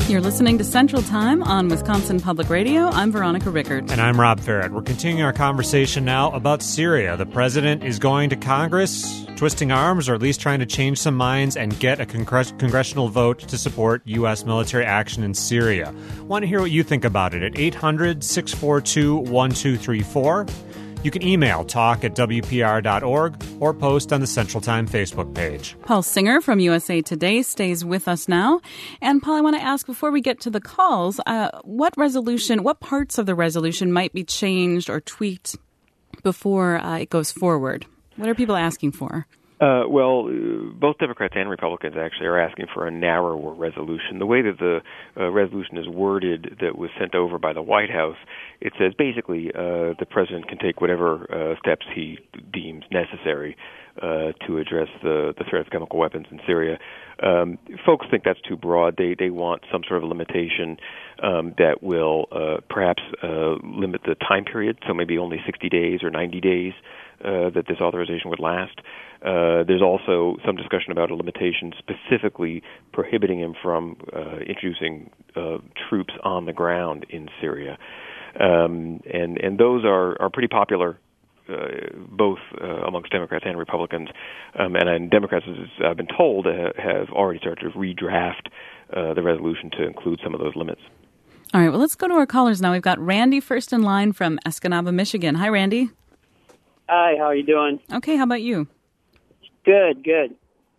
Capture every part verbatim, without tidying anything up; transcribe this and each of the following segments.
You're listening to Central Time on Wisconsin Public Radio. I'm Veronica Rickert. And I'm Rob Farrett. We're continuing our conversation now about Syria. The president is going to Congress, twisting arms, or at least trying to change some minds and get a congress- congressional vote to support U S military action in Syria. Want to hear what you think about it at eight hundred, six four two, one two three four. You can email talk at w p r dot org or post on the Central Time Facebook page. Paul Singer from U S A Today stays with us now. And Paul, I want to ask, before we get to the calls, uh, what resolution, what parts of the resolution might be changed or tweaked before uh, it goes forward? What are people asking for? Uh, well, uh, both Democrats and Republicans actually are asking for a narrower resolution. The way that the uh, resolution is worded that was sent over by the White House, it says basically uh, the president can take whatever uh, steps he deems necessary uh, to address the, the threat of chemical weapons in Syria. Um, folks think that's too broad. They they want some sort of limitation um, that will uh, perhaps uh, limit the time period, so maybe only sixty days or ninety days uh, that this authorization would last. Uh, there's also some discussion about a limitation specifically prohibiting him from uh, introducing uh, troops on the ground in Syria. Um, and, and those are, are pretty popular uh, both uh, amongst Democrats and Republicans. Um, and, and Democrats, as I've been told, uh, have already started to redraft uh, the resolution to include some of those limits. All right, well, let's go to our callers now. We've got Randy first in line from Escanaba, Michigan. Hi, Randy. Hi, how are you doing? Okay, how about you? Good, good.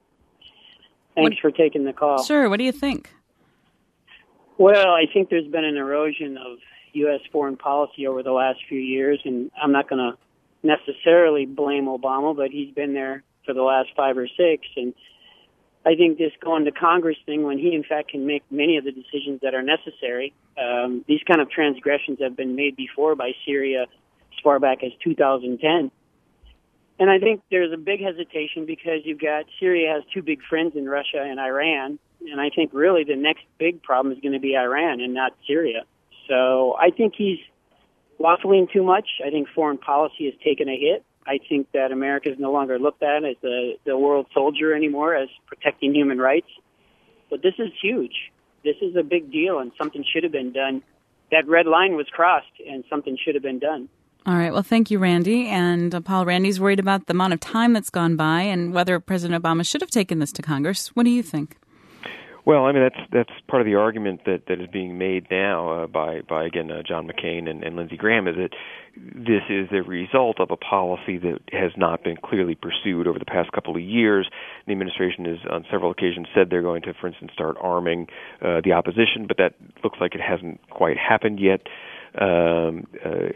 Thanks What, for taking the call. Sure, what do you think? Well, I think there's been an erosion of U S foreign policy over the last few years, and I'm not going to necessarily blame Obama, but he's been there for the last five or six, and I think this going to Congress thing, when he in fact can make many of the decisions that are necessary, um, these kind of transgressions have been made before by Syria as far back as two thousand ten. And I think there's a big hesitation because you've got Syria has two big friends in Russia and Iran, and I think really the next big problem is going to be Iran and not Syria. So I think he's waffling too much. I think foreign policy has taken a hit. I think that America is no longer looked at as the, the world soldier anymore, as protecting human rights. But this is huge. This is a big deal, and something should have been done. That red line was crossed, and something should have been done. All right. Well, thank you, Randy. And uh, Paul, Randy's worried about the amount of time that's gone by and whether President Obama should have taken this to Congress. What do you think? Well, I mean, that's that's part of the argument that, that is being made now uh, by, by, again, uh, John McCain and, and Lindsey Graham, is that this is the result of a policy that has not been clearly pursued over the past couple of years. The administration has, on several occasions, said they're going to, for instance, start arming uh, the opposition, but that looks like it hasn't quite happened yet. Um, uh,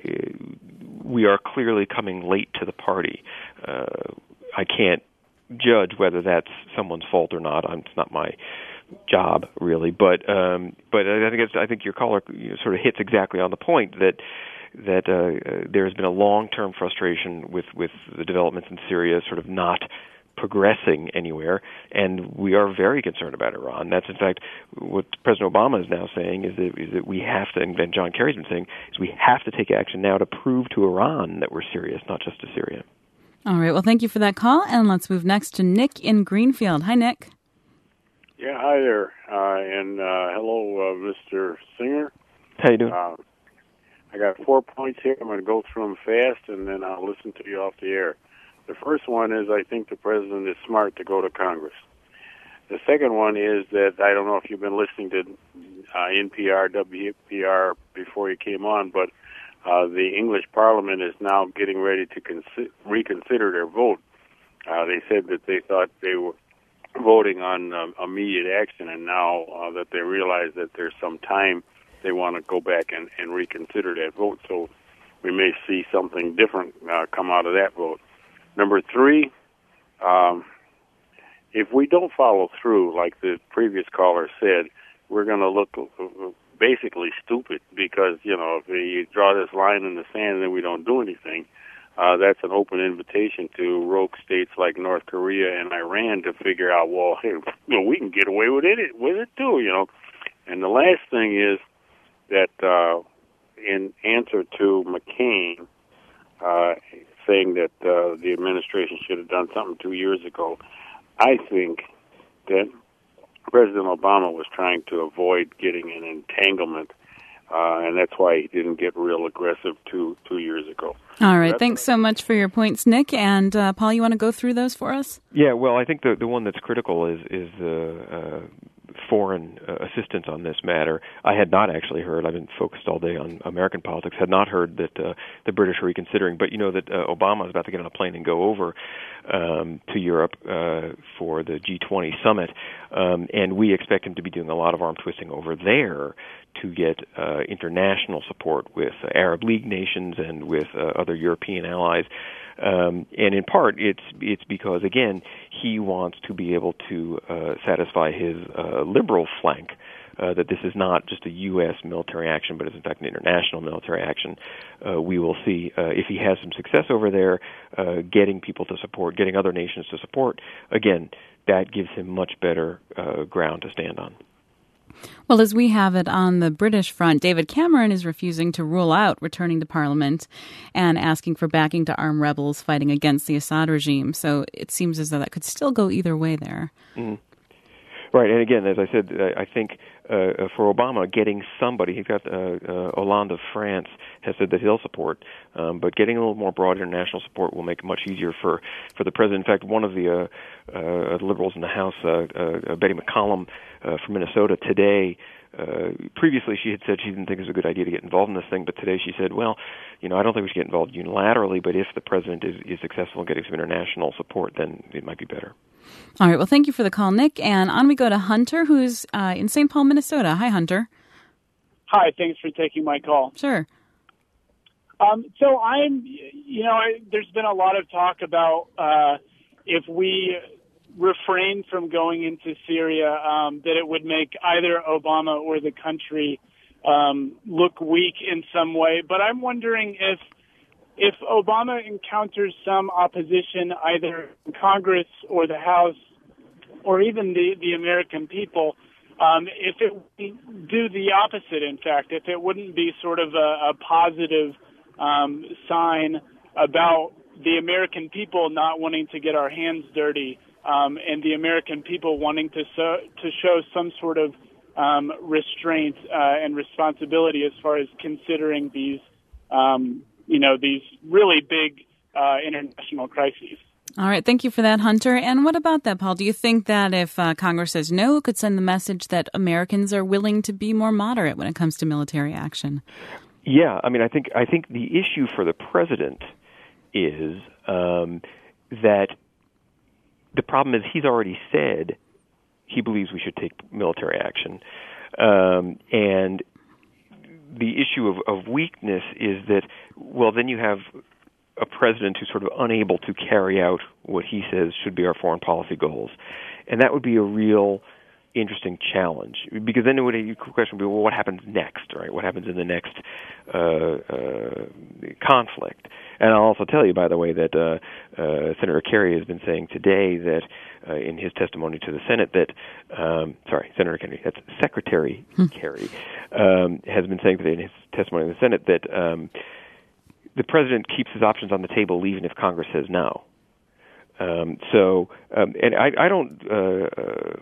we are clearly coming late to the party. Uh, I can't judge whether that's someone's fault or not. I'm, it's not my job, really. But um, but I think it's, I think your caller you know, sort of hits exactly on the point that that uh, there has been a long-term frustration with, with the developments in Syria, sort of not progressing anywhere, and we are very concerned about Iran. That's, in fact, what President Obama is now saying is that, is that we have to, and John Kerry's been saying, is we have to take action now to prove to Iran that we're serious, not just to Syria. All right. Well, thank you for that call, and let's move next to Nick in Greenfield. Hi, Nick. Yeah, hi there, uh, and uh, hello, uh, Mister Singer. How you doing? Uh, I got four points here. I'm going to go through them fast, and then I'll listen to you off the air. The first one is I think the president is smart to go to Congress. The second one is that I don't know if you've been listening to uh, N P R, W P R before you came on, but uh, the English Parliament is now getting ready to consi- reconsider their vote. Uh, they said that they thought they were voting on um, immediate action, and now uh, that they realize that there's some time, they want to go back and, and reconsider that vote. So we may see something different uh, come out of that vote. Number three, um, if we don't follow through, like the previous caller said, we're going to look basically stupid because, you know, if you draw this line in the sand and then we don't do anything, uh, that's an open invitation to rogue states like North Korea and Iran to figure out, well, hey, you know, we can get away with it, with it too, you know. And the last thing is that uh, in answer to McCain, uh, saying that uh, the administration should have done something two years ago. I think that President Obama was trying to avoid getting an entanglement, uh, and that's why he didn't get real aggressive two two years ago. All right. So Thanks so much for your points, Nick. And uh, Paul, you want to go through those for us? Yeah, well, I think the the one that's critical is is the uh, foreign uh, assistance on this matter. I had not actually heard. I've been focused all day on American politics. Had not heard that uh, the British are reconsidering. But you know that uh, Obama is about to get on a plane and go over um, to Europe uh, for the G twenty summit, um, and we expect him to be doing a lot of arm twisting over there to get uh, international support with uh, Arab League nations and with uh, other European allies. Um, and in part, it's it's because, again, he wants to be able to uh, satisfy his uh, liberal flank, uh, that this is not just a U S military action, but is in fact an international military action. Uh, we will see uh, if he has some success over there, uh, getting people to support, getting other nations to support. Again, that gives him much better uh, ground to stand on. Well, as we have it on the British front, David Cameron is refusing to rule out returning to Parliament and asking for backing to arm rebels fighting against the Assad regime. So it seems as though that could still go either way there. Mm-hmm. Right, and again, as I said, I think uh, for Obama, getting somebody, he's got uh, uh, Hollande of France has said that he'll support, um, but getting a little more broad international support will make it much easier for, for the president. In fact, one of the uh, uh, liberals in the House, uh, uh, Betty McCollum uh, from Minnesota, today, Uh, previously she had said she didn't think it was a good idea to get involved in this thing, but today she said, well, you know, I don't think we should get involved unilaterally, but if the president is, is successful in getting some international support, then it might be better. All right. Well, thank you for the call, Nick. And on we go to Hunter, who's uh, in Saint Paul, Minnesota. Hi, Hunter. Hi. Thanks for taking my call. Sure. Um, so I'm, you know, I, there's been a lot of talk about uh, if we refrain from going into Syria, um, that it would make either Obama or the country um, look weak in some way. But I'm wondering if if Obama encounters some opposition, either in Congress or the House or even the, the American people, um, if it would do the opposite, in fact, if it wouldn't be sort of a, a positive um, sign about the American people not wanting to get our hands dirty, Um, and the American people wanting to so, to show some sort of um, restraint uh, and responsibility as far as considering these, um, you know, these really big uh, international crises. All right. Thank you for that, Hunter. And what about that, Paul? Do you think that if uh, Congress says no, it could send the message that Americans are willing to be more moderate when it comes to military action? Yeah. I mean, I think I think the issue for the president is um, that the problem is he's already said he believes we should take military action. Um, and the issue of, of weakness is that, well, then you have a president who's sort of unable to carry out what he says should be our foreign policy goals. And that would be a real interesting challenge, because then it would, the question would be, well, what happens next, right? What happens in the next uh, uh, conflict? And I'll also tell you, by the way, that uh, uh, Senator Kerry has been saying today that uh, in his testimony to the Senate that, um, sorry, Senator Kerry, that's Secretary hmm. Kerry, um, has been saying today in his testimony to the Senate that um, the president keeps his options on the table even if Congress says no. Um, so, um, and I, I don't... Uh, uh,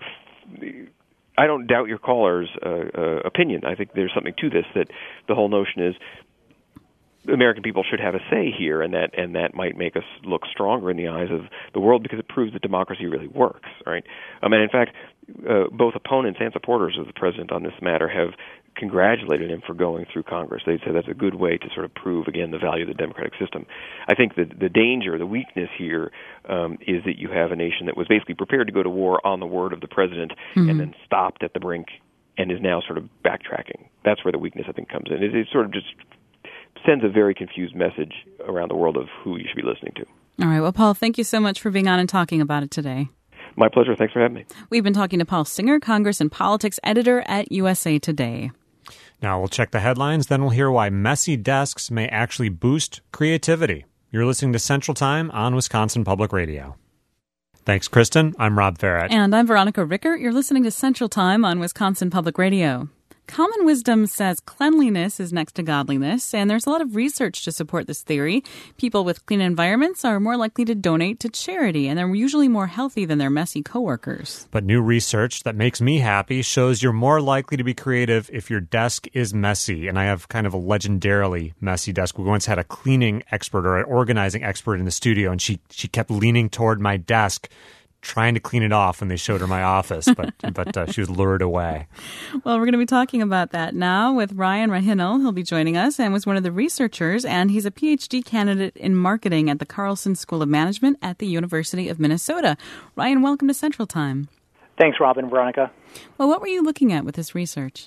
I don't doubt your caller's uh, uh, opinion. I think there's something to this, that the whole notion is American people should have a say here, and that and that might make us look stronger in the eyes of the world because it proves that democracy really works, right? Um, and in fact, uh, both opponents and supporters of the president on this matter have congratulated him for going through Congress. They say that's a good way to sort of prove, again, the value of the democratic system. I think that the danger, the weakness here um, is that you have a nation that was basically prepared to go to war on the word of the president mm-hmm. and then stopped at the brink and is now sort of backtracking. That's where the weakness, I think, comes in. It, it sort of just sends a very confused message around the world of who you should be listening to. All right. Well, Paul, thank you so much for being on and talking about it today. My pleasure. Thanks for having me. We've been talking to Paul Singer, Congress and Politics Editor at U S A Today. Now we'll check the headlines, then we'll hear why messy desks may actually boost creativity. You're listening to Central Time on Wisconsin Public Radio. Thanks, Kristen. I'm Rob Farrett. And I'm Veronica Ricker. You're listening to Central Time on Wisconsin Public Radio. Common wisdom says cleanliness is next to godliness, and there's a lot of research to support this theory. People with clean environments are more likely to donate to charity, and they're usually more healthy than their messy coworkers. But new research that makes me happy shows you're more likely to be creative if your desk is messy. And I have kind of a legendarily messy desk. We once had a cleaning expert or an organizing expert in the studio, and she, she kept leaning toward my desk, trying to clean it off when they showed her my office, but but uh, she was lured away. Well, we're going to be talking about that now with Ryan Rahinel. He'll be joining us and was one of the researchers, and he's a P H D candidate in marketing at the Carlson School of Management at the University of Minnesota. Ryan, welcome to Central Time. Thanks, Robin, Veronica. Well, what were you looking at with this research?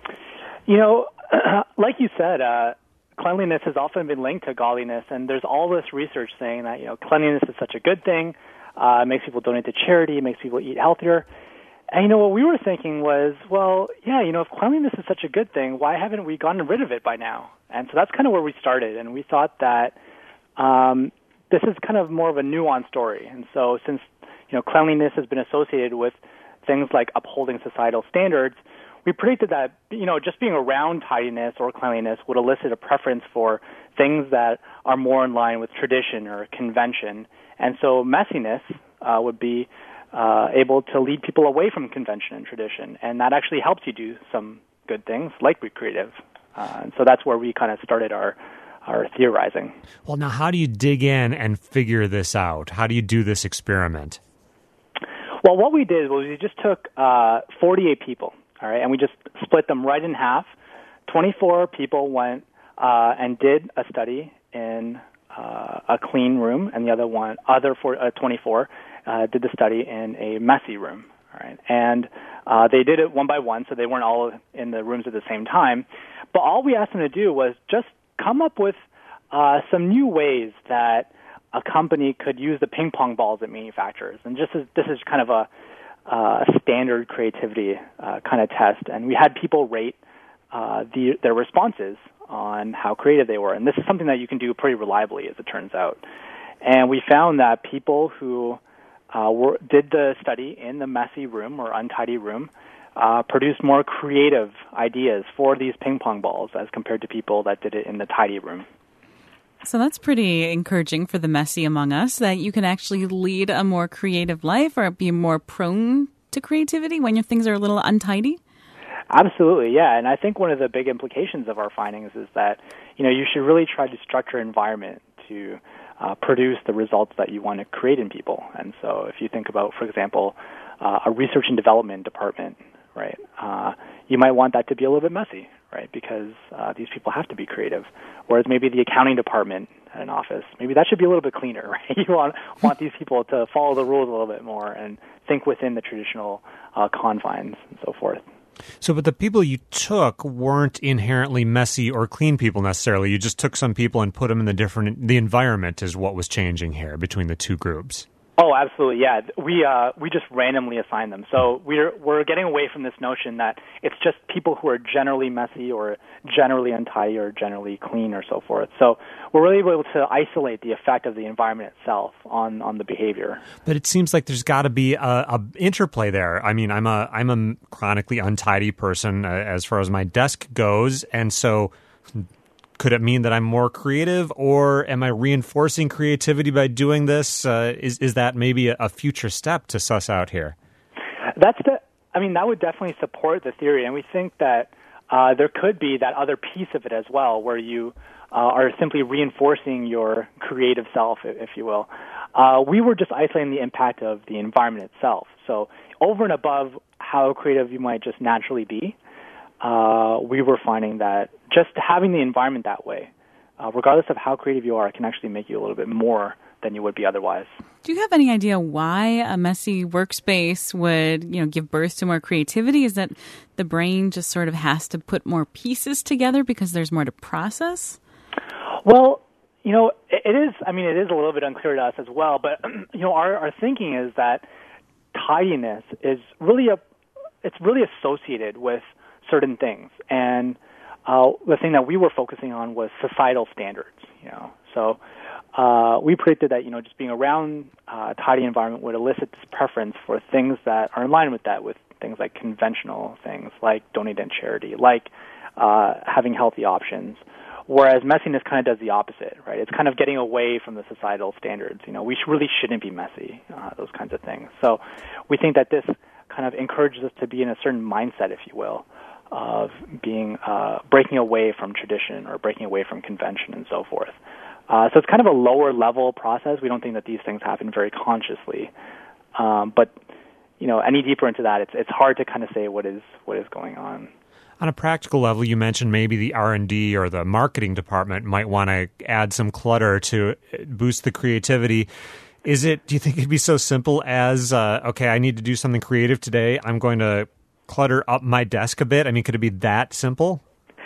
You know, like you said, uh, cleanliness has often been linked to godliness, and there's all this research saying that, you know, cleanliness is such a good thing. Uh, it makes people donate to charity. It makes people eat healthier. And, you know, what we were thinking was, well, yeah, you know, if cleanliness is such a good thing, why haven't we gotten rid of it by now? And so that's kind of where we started. And we thought that um, this is kind of more of a nuanced story. And so since, you know, cleanliness has been associated with things like upholding societal standards, we predicted that, you know, just being around tidiness or cleanliness would elicit a preference for things that are more in line with tradition or convention. And so messiness uh, would be uh, able to lead people away from convention and tradition. And that actually helps you do some good things, like be creative. Uh, and so that's where we kind of started our, our theorizing. Well, now, how do you dig in and figure this out? How do you do this experiment? Well, what we did was we just took uh, forty-eight people, all right, and we just split them right in half. twenty-four people went uh, and did a study in Uh, a clean room, and the other one, other for, uh, twenty-four, uh, did the study in a messy room. All right, and uh, they did it one by one, so they weren't all in the rooms at the same time. But all we asked them to do was just come up with uh, some new ways that a company could use the ping pong balls it manufactures. And just as, this is kind of a uh, standard creativity uh, kind of test, and we had people rate uh, the, their responses on how creative they were. And this is something that you can do pretty reliably, as it turns out. And we found that people who uh, were, did the study in the messy room or untidy room uh, produced more creative ideas for these ping pong balls as compared to people that did it in the tidy room. So that's pretty encouraging for the messy among us, that you can actually lead a more creative life or be more prone to creativity when your things are a little untidy. Absolutely, yeah. And I think one of the big implications of our findings is that, you know, you should really try to structure an environment to uh, produce the results that you want to create in people. And so if you think about, for example, uh, a research and development department, right, uh, you might want that to be a little bit messy, right, because uh, these people have to be creative. Whereas maybe the accounting department at an office, maybe that should be a little bit cleaner, right? You want, want these people to follow the rules a little bit more and think within the traditional uh, confines and so forth. So, but the people you took weren't inherently messy or clean people necessarily. You just took some people and put them in the different, the environment is what was changing here between the two groups. Oh, absolutely, yeah. We uh, we just randomly assign them. So we're we're getting away from this notion that it's just people who are generally messy or generally untidy or generally clean or so forth. So we're really able to isolate the effect of the environment itself on, on the behavior. But it seems like there's got to be a, a interplay there. I mean, I'm a I'm a chronically untidy person uh, as far as my desk goes, and so could it mean that I'm more creative, or am I reinforcing creativity by doing this? Uh, is is that maybe a, a future step to suss out here? That's the. I mean, that would definitely support the theory, and we think that uh, there could be that other piece of it as well, where you uh, are simply reinforcing your creative self, if you will. Uh, we were just isolating the impact of the environment itself. So over and above how creative you might just naturally be, Uh, we were finding that just having the environment that way, uh, regardless of how creative you are, can actually make you a little bit more than you would be otherwise. Do you have any idea why a messy workspace would, you know, give birth to more creativity? Is that the brain just sort of has to put more pieces together because there's more to process? Well, you know, it, it is. I mean, it is a little bit unclear to us as well. But you know, our, our thinking is that tidiness is really a. It's really associated with certain things, and uh, the thing that we were focusing on was societal standards. You know, so uh, we predicted that you know just being around uh, a tidy environment would elicit this preference for things that are in line with that, with things like conventional things, like donating to charity, like uh, having healthy options. Whereas messiness kind of does the opposite, right? It's kind of getting away from the societal standards. You know, we really shouldn't be messy, uh, those kinds of things. So we think that this kind of encourages us to be in a certain mindset, if you will, of being uh, breaking away from tradition or breaking away from convention and so forth. Uh, so it's kind of a lower level process. We don't think that these things happen very consciously. Um, but, you know, any deeper into that, it's it's hard to kind of say what is what is going on. On a practical level, you mentioned maybe the R and D or the marketing department might want to add some clutter to boost the creativity. Is it, do you think it'd be so simple as, uh, okay, I need to do something creative today, I'm going to clutter up my desk a bit? I mean, could it be that simple?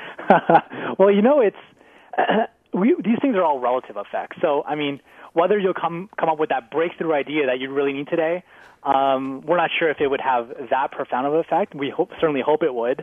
Well, you know, it's uh, we, these things are all relative effects. So, I mean, whether you'll come come up with that breakthrough idea that you really need today, um, we're not sure if it would have that profound of an effect. We hope, certainly hope it would.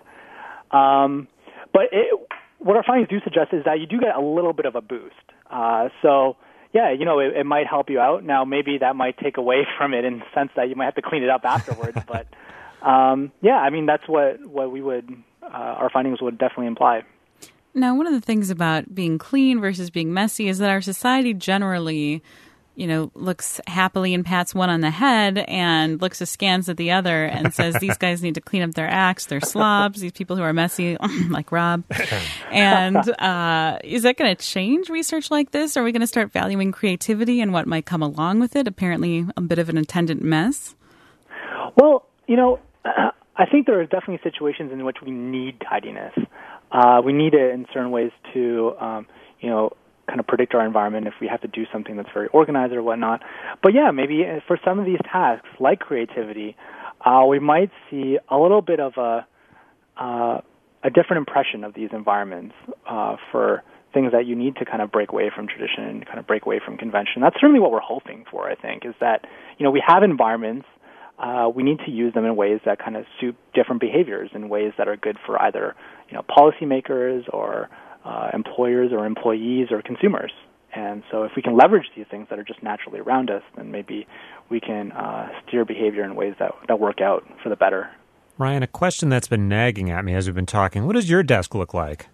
Um, but it, what our findings do suggest is that you do get a little bit of a boost. Uh, so, yeah, you know, it, it might help you out. Now, maybe that might take away from it in the sense that you might have to clean it up afterwards. But, um, yeah, I mean, that's what, what we would, uh, our findings would definitely imply. Now, one of the things about being clean versus being messy is that our society generally, you know, looks happily and pats one on the head and looks askance at the other and says, these guys need to clean up their acts, they're slobs, these people who are messy, like Rob. And uh, is that going to change research like this? Are we going to start valuing creativity and what might come along with it? Apparently a bit of an attendant mess. Well, you know, I think there are definitely situations in which we need tidiness. Uh, we need it in certain ways to, um, you know, kind of predict our environment if we have to do something that's very organized or whatnot. But yeah, maybe for some of these tasks, like creativity, uh, we might see a little bit of a uh, a different impression of these environments uh, for things that you need to kind of break away from tradition and kind of break away from convention. That's certainly what we're hoping for, I think, is that, you know, we have environments, uh, we need to use them in ways that kind of suit different behaviors, in ways that are good for either, you know, policymakers or Uh, employers or employees or consumers. And so if we can leverage these things that are just naturally around us, then maybe we can uh, steer behavior in ways that, that work out for the better. Ryan, a question that's been nagging at me as we've been talking. What does your desk look like?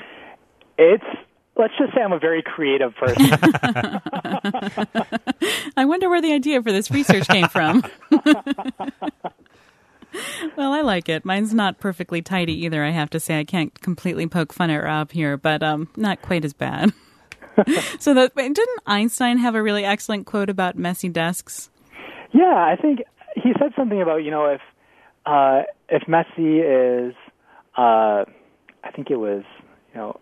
It's, let's just say I'm a very creative person. I wonder where the idea for this research came from. Well, I like it. Mine's not perfectly tidy either, I have to say. I can't completely poke fun at Rob here, but um, not quite as bad. So the, didn't Einstein have a really excellent quote about messy desks? Yeah, I think he said something about, you know, if uh, if messy is, uh, I think it was, you know,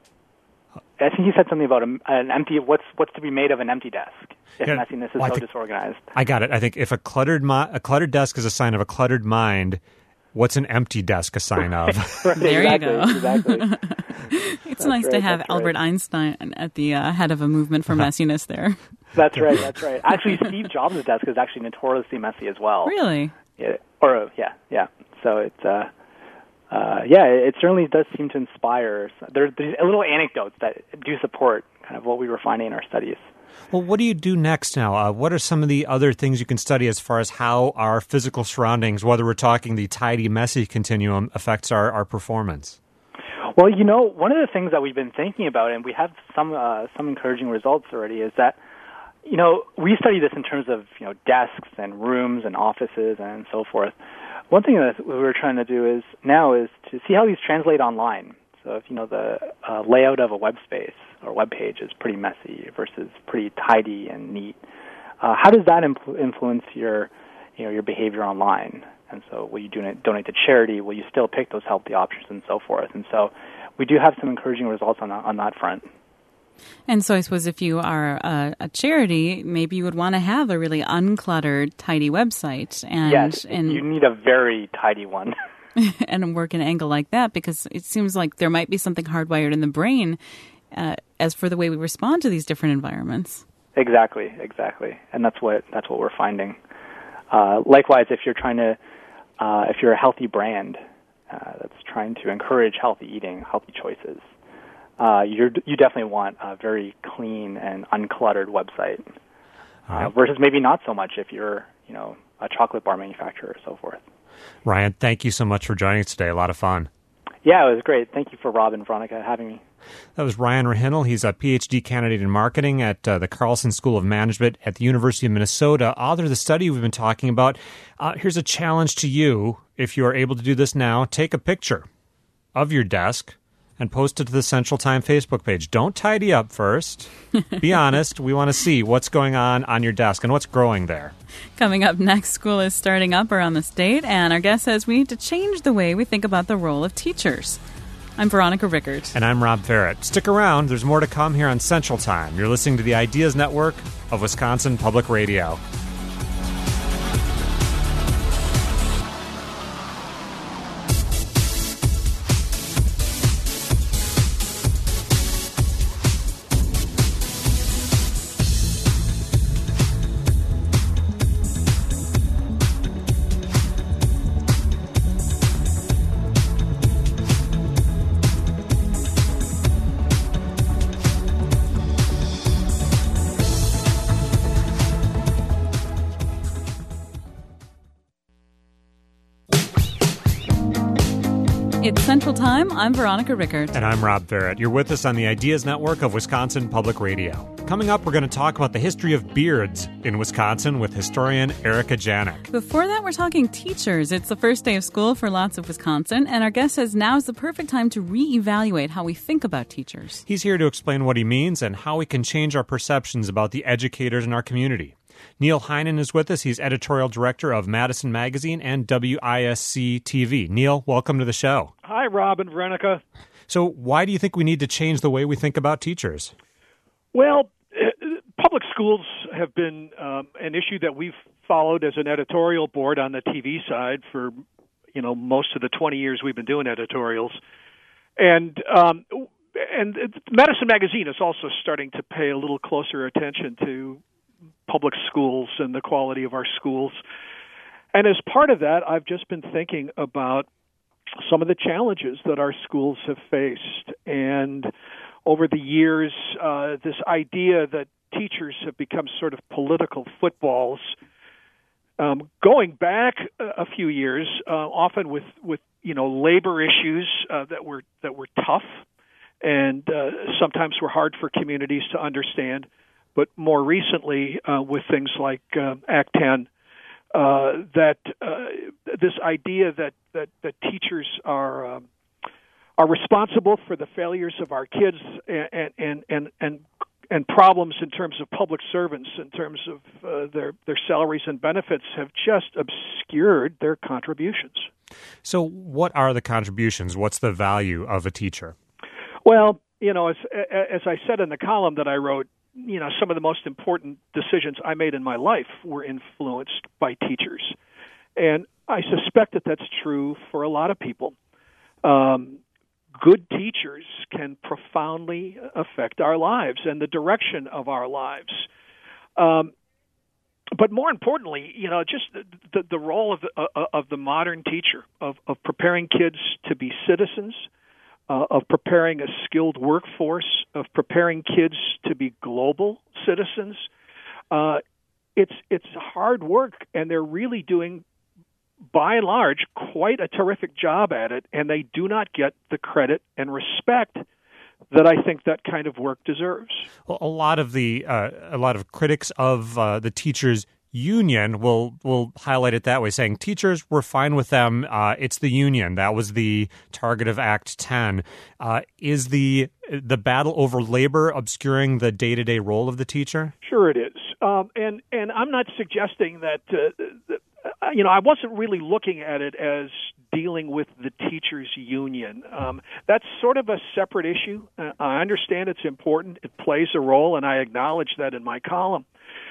I think he said something about a, an empty, what's what's to be made of an empty desk if yeah, messiness is well, so think, disorganized. I got it. I think if a cluttered mi- a cluttered desk is a sign of a cluttered mind, what's an empty desk a sign of? Right, there exactly, you go. Exactly. It's that's nice right, to have Albert right. Einstein at the uh, head of a movement for messiness there. That's right, that's right. Actually, Steve Jobs' desk is actually notoriously messy as well. Really? Yeah, or, uh, yeah, yeah. So it's... Uh, Uh, yeah, it certainly does seem to inspire. There, there's little anecdotes that do support kind of what we were finding in our studies. Well, what do you do next now? Uh, what are some of the other things you can study as far as how our physical surroundings, whether we're talking the tidy, messy continuum, affects our, our performance? Well, you know, one of the things that we've been thinking about, and we have some uh, some encouraging results already, is that, you know, we study this in terms of, you know, desks and rooms and offices and so forth. One thing that we're trying to do is now is to see how these translate online. So if, you know, the uh, layout of a web space or web page is pretty messy versus pretty tidy and neat, uh, how does that impl- influence your, you know, your behavior online? And so will you donate, donate to charity? Will you still pick those healthy options and so forth? And so we do have some encouraging results on that, on that front. And so I suppose if you are a, a charity, maybe you would want to have a really uncluttered, tidy website. And, yes, and you need a very tidy one. And work an angle like that, because it seems like there might be something hardwired in the brain uh, as for the way we respond to these different environments. Exactly, exactly. And that's what that's what we're finding. Uh, likewise, if you're trying to, uh, if you're a healthy brand uh, that's trying to encourage healthy eating, healthy choices, Uh, you're, you definitely want a very clean and uncluttered website, uh, right. versus maybe not so much if you're, you know, a chocolate bar manufacturer or so forth. Ryan, thank you so much for joining us today. A lot of fun. Yeah, it was great. Thank you for Rob and Veronica having me. That was Ryan Rahinel. He's a P H D candidate in marketing at uh, the Carlson School of Management at the University of Minnesota, author of the study we've been talking about. Uh, here's a challenge to you. If you are able to do this now, take a picture of your desk and post it to the Central Time Facebook page. Don't tidy up first. Be honest. We want to see what's going on on your desk and what's growing there. Coming up next, school is starting up around the state, and our guest says we need to change the way we think about the role of teachers. I'm Veronica Rickert. And I'm Rob Ferrett. Stick around. There's more to come here on Central Time. You're listening to the Ideas Network of Wisconsin Public Radio. It's Central Time. I'm Veronica Rickert. And I'm Rob Ferrett. You're with us on the Ideas Network of Wisconsin Public Radio. Coming up, we're going to talk about the history of beards in Wisconsin with historian Erica Janik. Before that, we're talking teachers. It's the first day of school for lots of Wisconsin, and our guest says now is the perfect time to reevaluate how we think about teachers. He's here to explain what he means and how we can change our perceptions about the educators in our community. Neil Heinen is with us. He's editorial director of Madison Magazine and W I S C T V. Neil, welcome to the show. Hi, Rob and Veronica. So why do you think we need to change the way we think about teachers? Well, public schools have been um, an issue that we've followed as an editorial board on the T V side for, you know, most of the twenty years we've been doing editorials. And um, and Madison Magazine is also starting to pay a little closer attention to public schools and the quality of our schools. And as part of that, I've just been thinking about some of the challenges that our schools have faced. And over the years, uh, this idea that teachers have become sort of political footballs, um, going back a few years, uh, often with, with you know labor issues uh, that were that were tough and uh, sometimes were hard for communities to understand. But more recently, uh, with things like uh, Act ten, uh, that uh, this idea that, that, that teachers are um, are responsible for the failures of our kids and and and and, and problems in terms of public servants, in terms of uh, their their salaries and benefits, have just obscured their contributions. So, what are the contributions? What's the value of a teacher? Well, you know, as as I said in the column that I wrote, you know, some of the most important decisions I made in my life were influenced by teachers. And I suspect that that's true for a lot of people. Um, good teachers can profoundly affect our lives and the direction of our lives. Um, but more importantly, you know, just the, the role of the, uh, of the modern teacher, of, of preparing kids to be citizens, Uh, of preparing a skilled workforce, of preparing kids to be global citizens. Uh, it's it's hard work, and they're really doing, by and large, quite a terrific job at it, and they do not get the credit and respect that I think that kind of work deserves. Well, a lot of the uh, a lot of critics of uh, the teachers union will will highlight it that way, saying teachers, we're fine with them. Uh, it's the union that was the target of Act ten. Uh, is the the battle over labor obscuring the day to day role of the teacher? Sure, it is. Um, and and I'm not suggesting that. Uh, that you know, I wasn't really looking at it as dealing with the teachers union. Um, that's sort of a separate issue. Uh, I understand it's important. It plays a role, and I acknowledge that in my column.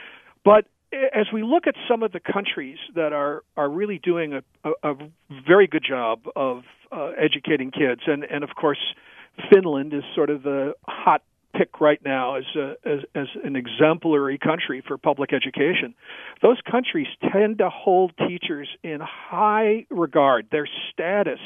But as we look at some of the countries that are, are really doing a, a, a very good job of uh, educating kids, and, and of course Finland is sort of the hot pick right now as, a, as as an exemplary country for public education. Those countries tend to hold teachers in high regard. Their status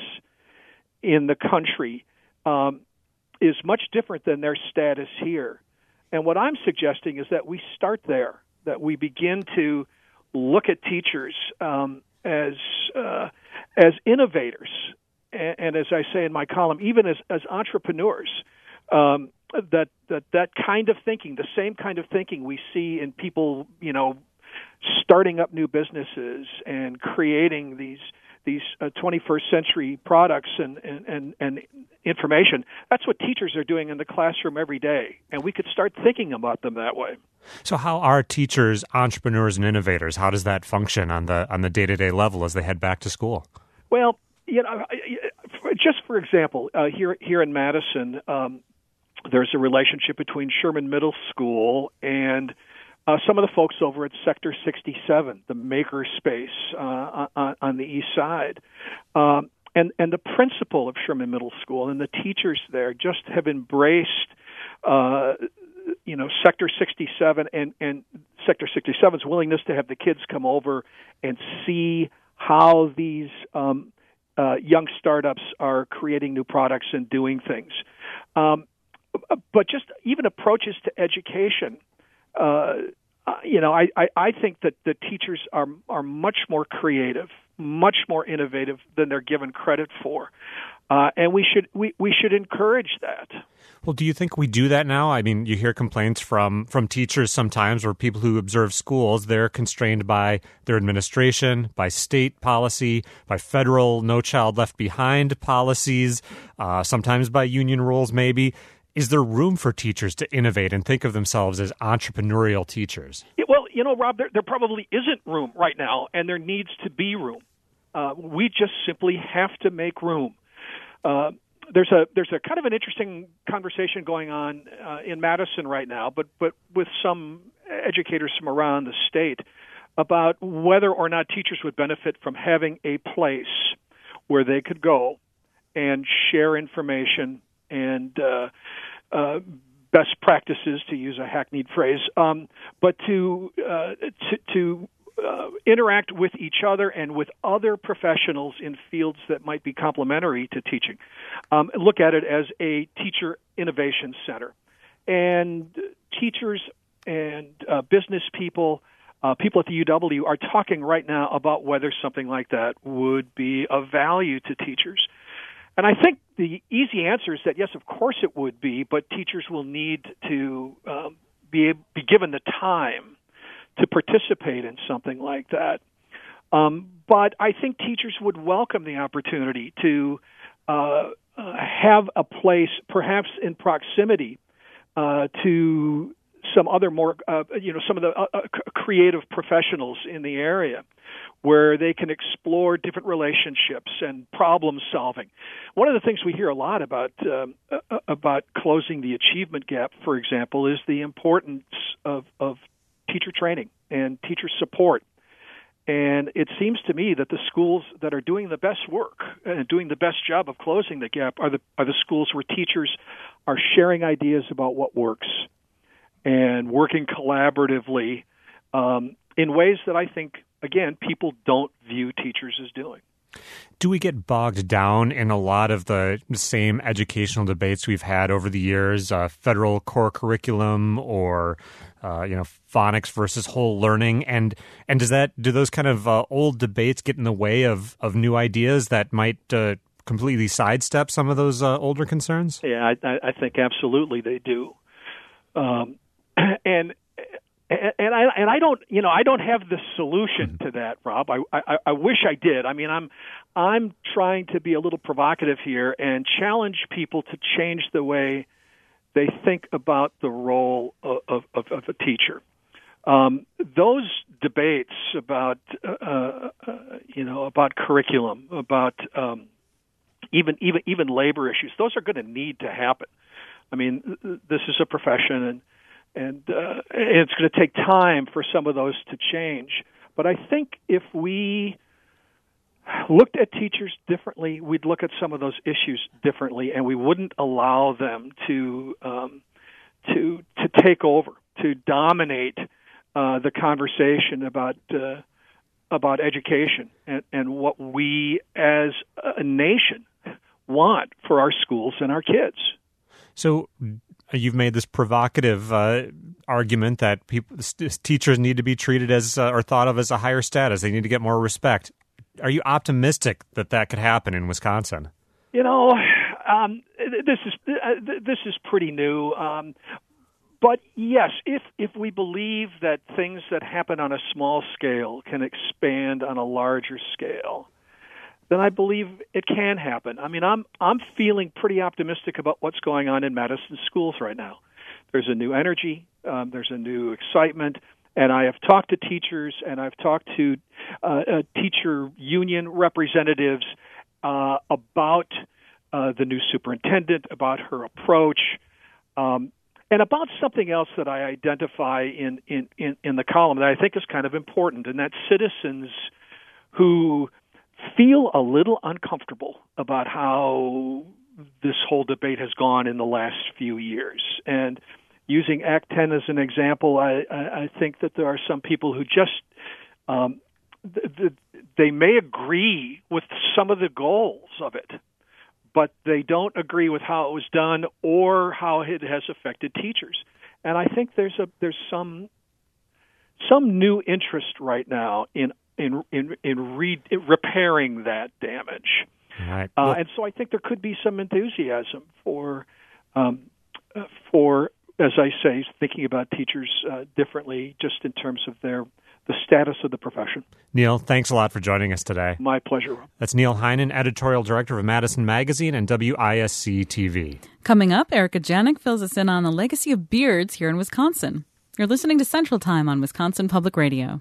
in the country um, is much different than their status here. And what I'm suggesting is that we start there, that we begin to look at teachers um, as uh, as innovators, and, and as I say in my column, even as, as entrepreneurs, um, that, that that kind of thinking, the same kind of thinking we see in people, you know, starting up new businesses and creating these these uh, twenty-first century products and, and, and, and information. That's what teachers are doing in the classroom every day, and we could start thinking about them that way. So how are teachers entrepreneurs and innovators? How does that function on the on the day-to-day level as they head back to school? Well, you know, just for example, uh, here here in Madison, um, there's a relationship between Sherman Middle School and Uh, some of the folks over at Sector sixty-seven, the maker space uh, on, on the east side. Um, and, and the principal of Sherman Middle School and the teachers there just have embraced, uh, you know, Sector sixty-seven and, and Sector sixty-seven's willingness to have the kids come over and see how these um, uh, young startups are creating new products and doing things. Um, but just even approaches to education. Uh, you know, I, I, I think that the teachers are are much more creative, much more innovative than they're given credit for, uh, and we should we, we should encourage that. Well, do you think we do that now? I mean, you hear complaints from from teachers sometimes, or people who observe schools. They're constrained by their administration, by state policy, by federal No Child Left Behind policies, uh, sometimes by union rules, maybe. Is there room for teachers to innovate and think of themselves as entrepreneurial teachers? Yeah, well, you know, Rob, there, there probably isn't room right now, and there needs to be room. Uh, we just simply have to make room. Uh, there's a there's a kind of an interesting conversation going on uh, in Madison right now, but but with some educators from around the state about whether or not teachers would benefit from having a place where they could go and share information and uh, uh, best practices, to use a hackneyed phrase, um, but to uh, to, to uh, interact with each other and with other professionals in fields that might be complementary to teaching. Um, look at it as a teacher innovation center. And teachers and uh, business people, uh, people at the U W are talking right now about whether something like that would be of value to teachers. And I think the easy answer is that, yes, of course it would be, but teachers will need to um, be, be given the time to participate in something like that. Um, but I think teachers would welcome the opportunity to uh, uh, have a place, perhaps in proximity uh, to some other more, uh, you know, some of the uh, uh, creative professionals in the area, where they can explore different relationships and problem solving. One of the things we hear a lot about um, uh, about closing the achievement gap, for example, is the importance of, of teacher training and teacher support. And it seems to me that the schools that are doing the best work and doing the best job of closing the gap are the are the schools where teachers are sharing ideas about what works and working collaboratively um, in ways that I think, again, people don't view teachers as doing. Do we get bogged down in a lot of the same educational debates we've had over the years, uh, federal core curriculum or, uh, you know, phonics versus whole learning? And and does that do those kind of uh, old debates get in the way of, of new ideas that might uh, completely sidestep some of those uh, older concerns? Yeah, I, I think absolutely they do. Um, and And I and I don't you know I don't have the solution to that, Rob. I, I I wish I did. I mean, I'm I'm trying to be a little provocative here and challenge people to change the way they think about the role of of, of a teacher. Um, those debates about uh, uh, you know about curriculum, about um, even even even labor issues, those are going to need to happen. I mean, this is a profession, and And uh, it's going to take time for some of those to change. But I think if we looked at teachers differently, we'd look at some of those issues differently, and we wouldn't allow them to um, to to take over, to dominate uh, the conversation about uh, about education and, and what we as a nation want for our schools and our kids. So you've made this provocative uh, argument that people, teachers need to be treated as uh, or thought of as a higher status. They need to get more respect. are you optimistic that that could happen in Wisconsin? You know, um, this is uh, this is pretty new. Um, but yes, if if we believe that things that happen on a small scale can expand on a larger scale, then I believe it can happen. I mean, I'm I'm feeling pretty optimistic about what's going on in Madison schools right now. There's a new energy. Um, there's a new excitement. And I have talked to teachers, and I've talked to uh, uh, teacher union representatives uh, about uh, the new superintendent, about her approach, um, and about something else that I identify in, in, in, in the column that I think is kind of important, and that's citizens who feel a little uncomfortable about how this whole debate has gone in the last few years. And using Act ten as an example, I, I, I think that there are some people who just um, th- th- they may agree with some of the goals of it, but they don't agree with how it was done or how it has affected teachers. And I think there's a there's some some new interest right now in in in in, re- in repairing that damage. Right. Uh, well, and so I think there could be some enthusiasm for um, for. As I say, thinking about teachers uh, differently, just in terms of their the status of the profession. Neil, thanks a lot for joining us today. My pleasure. That's Neil Heinen, editorial director of Madison Magazine and W I S C T V. Coming up, Erica Janik fills us in on the legacy of beards here in Wisconsin. You're listening to Central Time on Wisconsin Public Radio.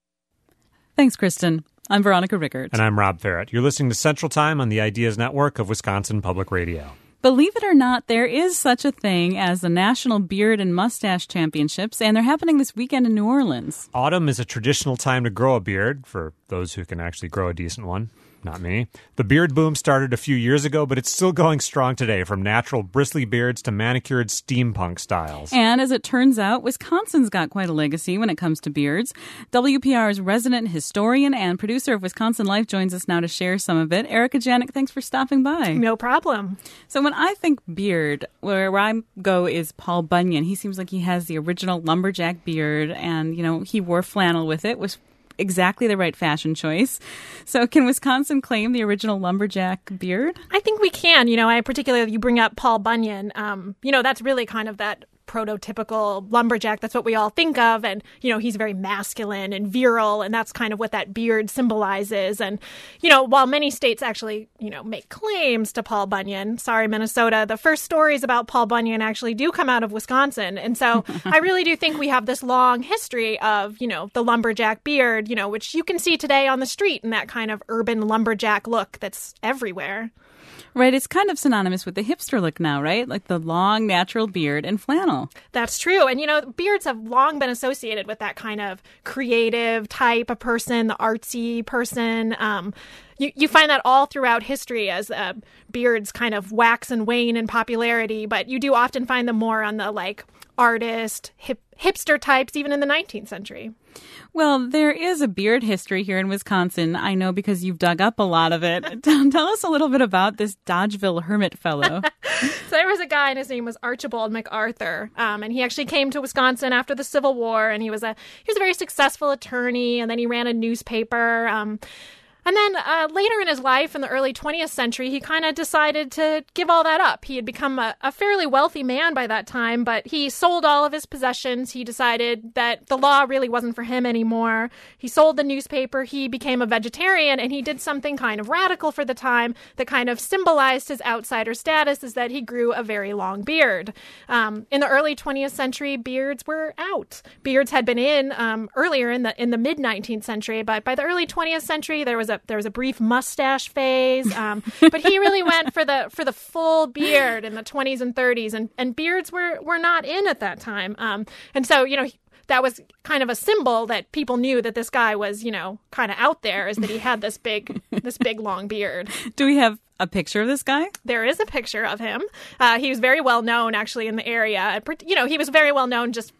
Thanks, Kristen. I'm Veronica Rickert. And I'm Rob Ferrett. You're listening to Central Time on the Ideas Network of Wisconsin Public Radio. Believe it or not, there is such a thing as the National Beard and Mustache Championships, and they're happening this weekend in New Orleans. Autumn is a traditional time to grow a beard, for those who can actually grow a decent one. Not me. The beard boom started a few years ago, but it's still going strong today, from natural bristly beards to manicured steampunk styles. And as it turns out, Wisconsin's got quite a legacy when it comes to beards. W P R's resident historian and producer of Wisconsin Life joins us now to share some of it. Erica Janik, thanks for stopping by. No problem. So when I think beard, where I go is Paul Bunyan. He seems like he has the original lumberjack beard, and, you know, he wore flannel with it, was exactly the right fashion choice. So can Wisconsin claim the original lumberjack beard? I think we can. You know, I particularly, you bring up Paul Bunyan. Um, you know, that's really kind of that prototypical lumberjack. That's what we all think of. And, you know, he's very masculine and virile, and that's kind of what that beard symbolizes. And, you know, while many states actually, you know, make claims to Paul Bunyan, sorry, Minnesota, the first stories about Paul Bunyan actually do come out of Wisconsin. And so I really do think we have this long history of, you know, the lumberjack beard, you know, which you can see today on the street in that kind of urban lumberjack look that's everywhere. Right, it's kind of synonymous with the hipster look now, right? Like the long, natural beard and flannel. That's true. And, you know, beards have long been associated with that kind of creative type of person, the artsy person. Um, you, you find that all throughout history as uh, beards kind of wax and wane in popularity, but you do often find them more on the, like, artist, hip, hipster types, even in the nineteenth century. Well, there is a beard history here in Wisconsin. I know because you've dug up a lot of it. Tell us a little bit about this Dodgeville hermit fellow. So there was a guy, and his name was Archibald MacArthur, um, and he actually came to Wisconsin after the Civil War, and he was a he was a very successful attorney, and then he ran a newspaper. Um, And then uh, later in his life, in the early twentieth century, he kind of decided to give all that up. He had become a, a fairly wealthy man by that time, but he sold all of his possessions. He decided that the law really wasn't for him anymore. He sold the newspaper. He became a vegetarian, and he did something kind of radical for the time that kind of symbolized his outsider status, is that he grew a very long beard. Um, in the early twentieth century, beards were out. Beards had been in um, earlier in the in the mid-nineteenth century, but by the early twentieth century, there was a There was a brief mustache phase, um, but he really went for the for the full beard in the twenties and thirties, and, and beards were, were not in at that time. Um, and so, you know, that was kind of a symbol that people knew that this guy was, you know, kind of out there, is that he had this big this big long beard. Do we have a picture of this guy? There is a picture of him. Uh, he was very well known, actually, in the area. You know, he was very well known just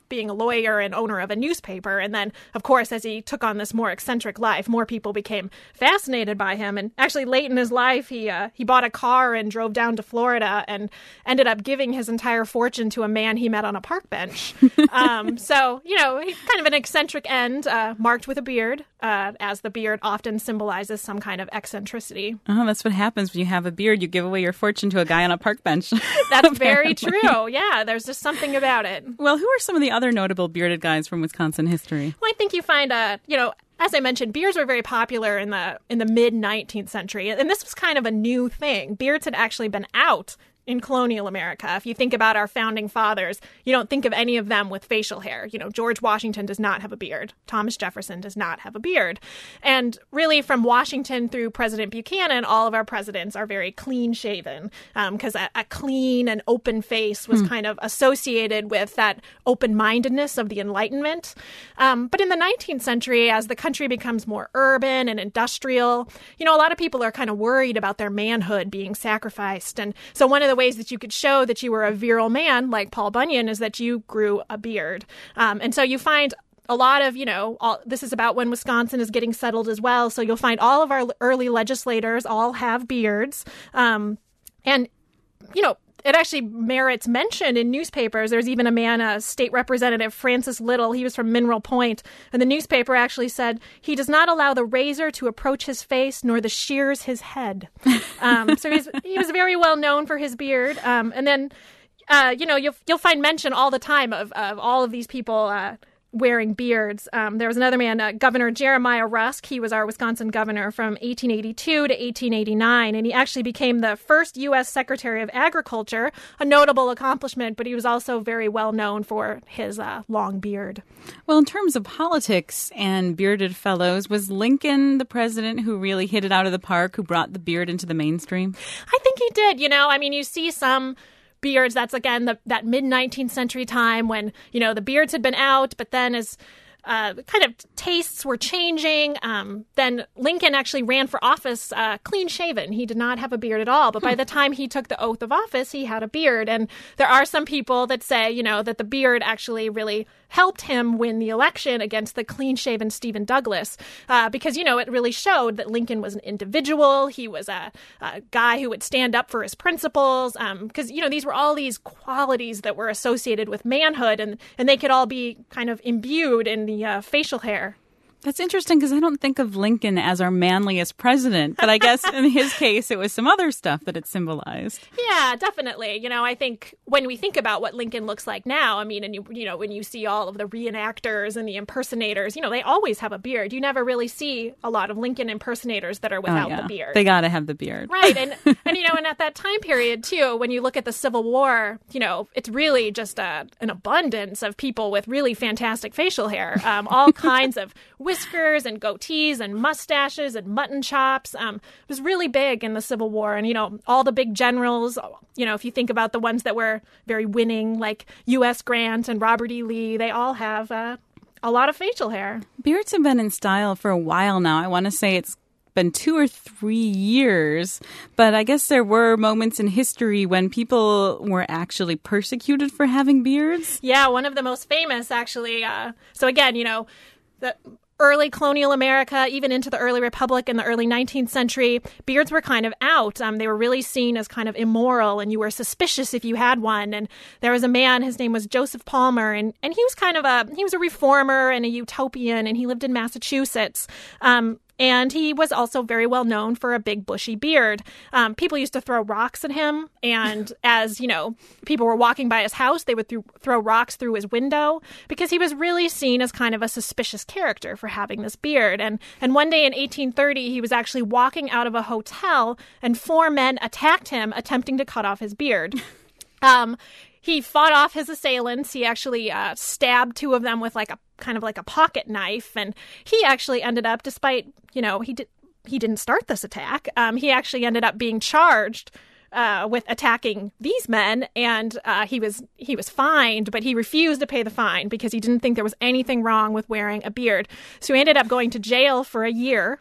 being a lawyer and owner of a newspaper. And then, of course, as he took on this more eccentric life, more people became fascinated by him. And actually, late in his life, he uh, he bought a car and drove down to Florida and ended up giving his entire fortune to a man he met on a park bench. um, so, you know, kind of an eccentric end, uh, marked with a beard, uh, as the beard often symbolizes some kind of eccentricity. Oh, that's what happens when you have a beard. You give away your fortune to a guy on a park bench. That's very true. Yeah, there's just something about it. Well, who are some of the other notable bearded guys from Wisconsin history? Well, I think you find, uh, you know, as I mentioned, beards were very popular in the in the mid nineteenth century, and this was kind of a new thing. Beards had actually been out in colonial America. If you think about our founding fathers, you don't think of any of them with facial hair. You know, George Washington does not have a beard. Thomas Jefferson does not have a beard. And really, from Washington through President Buchanan, all of our presidents are very clean-shaven, because um, a, a clean and open face was hmm. kind of associated with that open-mindedness of the Enlightenment. Um, but in the nineteenth century, as the country becomes more urban and industrial, you know, a lot of people are kind of worried about their manhood being sacrificed. And so one of the ways that you could show that you were a virile man like Paul Bunyan is that you grew a beard. Um, and so you find a lot of, you know, all, this is about when Wisconsin is getting settled as well. So you'll find all of our early legislators all have beards. Um, and, you know, it actually merits mention in newspapers. There's even a man, a state representative, Francis Little. He was from Mineral Point. And the newspaper actually said, he does not allow the razor to approach his face nor the shears his head. Um, so he's, he was very well known for his beard. Um, and then, uh, you know, you'll, you'll find mention all the time of, of all of these people uh, wearing beards. Um, there was another man, uh, Governor Jeremiah Rusk. He was our Wisconsin governor from eighteen eighty-two to eighteen eighty-nine, and he actually became the first U S Secretary of Agriculture, a notable accomplishment, but he was also very well known for his uh, long beard. Well, in terms of politics and bearded fellows, was Lincoln the president who really hit it out of the park, who brought the beard into the mainstream? I think he did. You know, I mean, you see some beards. That's, again, the, that mid-nineteenth century time when, you know, the beards had been out, but then as uh, kind of tastes were changing, um, then Lincoln actually ran for office uh, clean-shaven. He did not have a beard at all, but by the time he took the oath of office, he had a beard. And there are some people that say, you know, that the beard actually really helped him win the election against the clean-shaven Stephen Douglas, uh, because, you know, it really showed that Lincoln was an individual. He was a, a guy who would stand up for his principles, because, um, you know, these were all these qualities that were associated with manhood, and, and they could all be kind of imbued in the uh, facial hair. That's interesting because I don't think of Lincoln as our manliest president, but I guess in his case, it was some other stuff that it symbolized. Yeah, definitely. You know, I think when we think about what Lincoln looks like now, I mean, and you, you know, when you see all of the reenactors and the impersonators, you know, they always have a beard. You never really see a lot of Lincoln impersonators that are without oh, yeah. the beard. They got to have the beard. Right. And, and, you know, and at that time period, too, when you look at the Civil War, you know, it's really just a, an abundance of people with really fantastic facial hair, um, all kinds of whiskers and goatees and mustaches and mutton chops. Um, it was really big in the Civil War. And, you know, all the big generals, you know, if you think about the ones that were very winning, like U S Grant and Robert E. Lee, they all have uh, a lot of facial hair. Beards have been in style for a while now. I want to say it's been two or three years, but I guess there were moments in history when people were actually persecuted for having beards. Yeah, one of the most famous, actually. Uh, so again, you know, the early colonial America, even into the early Republic in the early nineteenth century, beards were kind of out. Um, they were really seen as kind of immoral, and you were suspicious if you had one. And there was a man, his name was Joseph Palmer, and, and he was kind of a, he was a reformer and a utopian, and he lived in Massachusetts. Um, And he was also very well known for a big bushy beard. Um, people used to throw rocks at him. And as, you know, people were walking by his house, they would th- throw rocks through his window because he was really seen as kind of a suspicious character for having this beard. And, and one day in eighteen thirty, he was actually walking out of a hotel and four men attacked him, attempting to cut off his beard. Um, he fought off his assailants. He actually uh, stabbed two of them with like a kind of like a pocket knife. And he actually ended up, despite, you know, he did, he didn't start this attack. Um, he actually ended up being charged uh, with attacking these men. And uh, he was he was fined, but he refused to pay the fine because he didn't think there was anything wrong with wearing a beard. So he ended up going to jail for a year.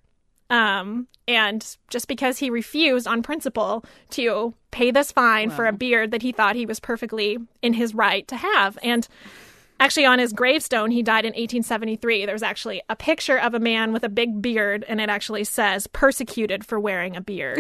Um, and just because he refused on principle to pay this fine wow. for a beard that he thought he was perfectly in his right to have. And Actually, on his gravestone, he died in eighteen seventy-three. There's actually a picture of a man with a big beard, and it actually says, persecuted for wearing a beard.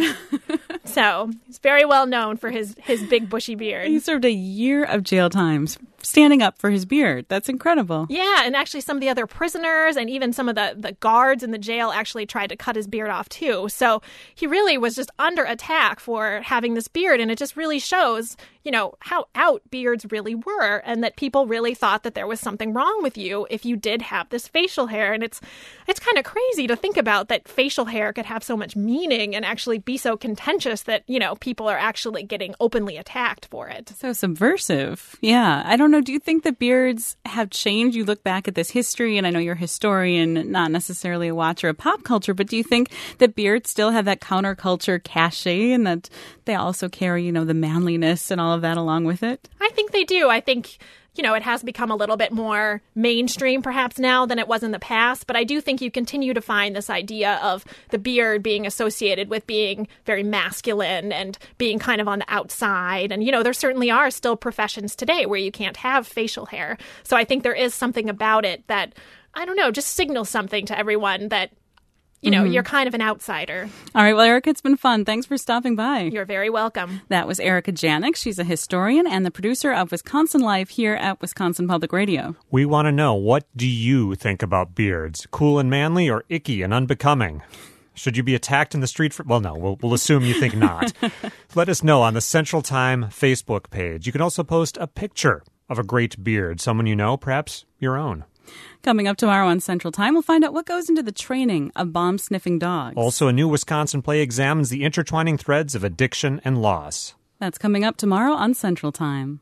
So he's very well known for his, his big bushy beard. He served a year of jail time standing up for his beard. That's incredible. Yeah, and actually some of the other prisoners and even some of the, the guards in the jail actually tried to cut his beard off too. So he really was just under attack for having this beard, and it just really shows, you know, how out beards really were, and that people really thought that there was something wrong with you if you did have this facial hair. And it's it's kind of crazy to think about that facial hair could have so much meaning and actually be so contentious that, you know, people are actually getting openly attacked for it. So subversive. Yeah. I don't know. Do you think that beards have changed? You look back at this history, and I know you're a historian, not necessarily a watcher of pop culture, but do you think that beards still have that counterculture cachet and that they also carry, you know, the manliness and all of that along with it? I think they do. I think, you know, it has become a little bit more mainstream perhaps now than it was in the past. But I do think you continue to find this idea of the beard being associated with being very masculine and being kind of on the outside. And, you know, there certainly are still professions today where you can't have facial hair. So I think there is something about it that, I don't know, just signals something to everyone that, you know, mm-hmm. you're kind of an outsider. All right. Well, Erica, it's been fun. Thanks for stopping by. You're very welcome. That was Erica Janik. She's a historian and the producer of Wisconsin Live here at Wisconsin Public Radio. We want to know, what do you think about beards? Cool and manly or icky and unbecoming? Should you be attacked in the street? For, well, no, we'll, we'll assume you think not. Let us know on the Central Time Facebook page. You can also post a picture of a great beard, someone you know, perhaps your own. Coming up tomorrow on Central Time, we'll find out what goes into the training of bomb-sniffing dogs. Also, a new Wisconsin play examines the intertwining threads of addiction and loss. That's coming up tomorrow on Central Time.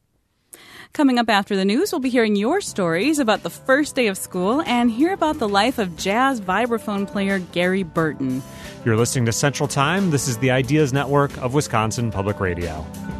Coming up after the news, we'll be hearing your stories about the first day of school and hear about the life of jazz vibraphone player Gary Burton. You're listening to Central Time. This is the Ideas Network of Wisconsin Public Radio.